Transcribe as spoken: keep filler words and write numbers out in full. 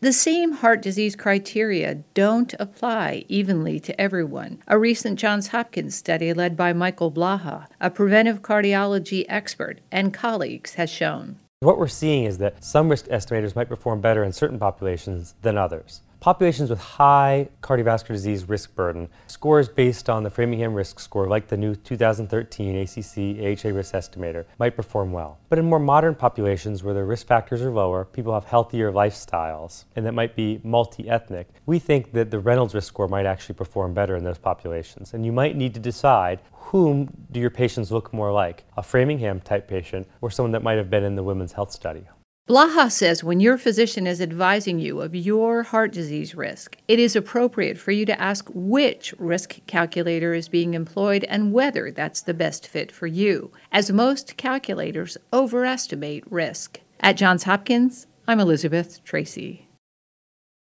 The same heart disease criteria don't apply evenly to everyone. A recent Johns Hopkins study led by Michael Blaha, a preventive cardiology expert, and colleagues has shown. What we're seeing is that some risk estimators might perform better in certain populations than others. Populations with high cardiovascular disease risk burden, scores based on the Framingham Risk Score, like the new two thousand thirteen A C C A H A Risk Estimator, might perform well. But in more modern populations where the risk factors are lower, people have healthier lifestyles, and that might be multi-ethnic, we think that the Reynolds Risk Score might actually perform better in those populations. And you might need to decide, whom do your patients look more like? A Framingham type patient or someone that might have been in the Women's Health Study? Blaha says when your physician is advising you of your heart disease risk, it is appropriate for you to ask which risk calculator is being employed and whether that's the best fit for you, as most calculators overestimate risk. At Johns Hopkins, I'm Elizabeth Tracy.